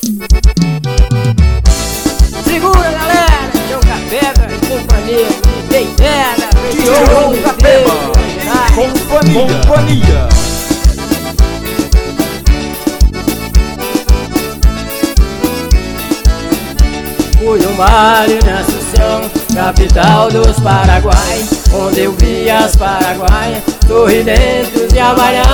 Segura, galera, Tião Capeba e companhia, quem pega, Tião Capeba, companhia. Fui um baile na Assunção, capital dos Paraguai, onde eu vi as paraguaias sorridentes de Havaiana.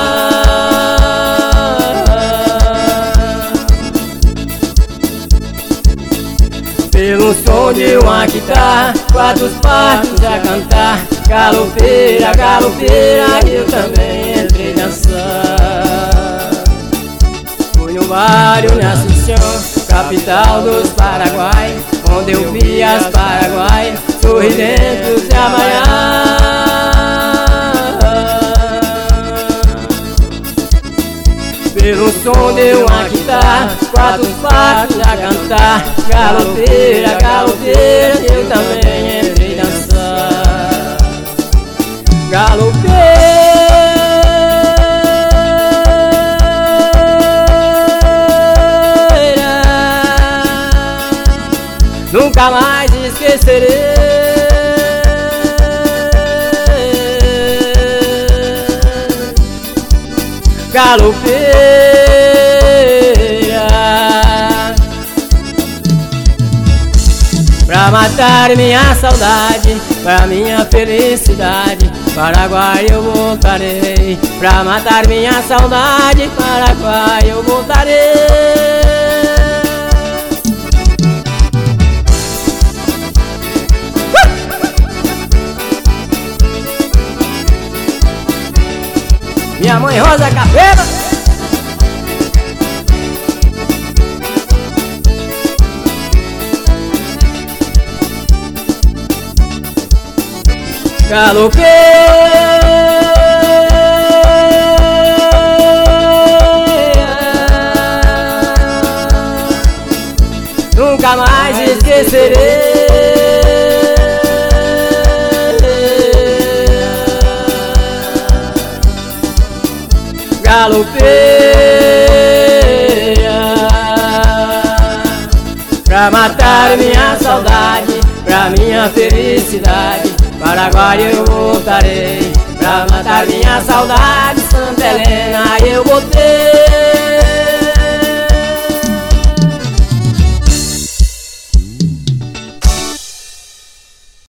Pelo som de uma guitarra, quatro patos a cantar, galopeira, galopeira, eu também entrei dançar. Fui no baile na Assunção, capital dos Paraguai, onde eu vi as paraguaias sorridentes de Havaiana. Pelo som de uma guitarra, quatro patos a cantar, galopeira, galopeira, eu também entrei dançar. Galopeira, nunca mais esquecerei. Galopeira, pra matar minha saudade, pra minha felicidade, Paraguai eu voltarei. Pra matar minha saudade, Paraguai eu voltarei. Minha mãe Rosa Capeba, galopeira, nunca mais esquecerei. Galopeira, pra matar minha saudade, pra minha felicidade, Paraguai eu voltarei. Pra matar minha saudade, Santa Helena eu voltei.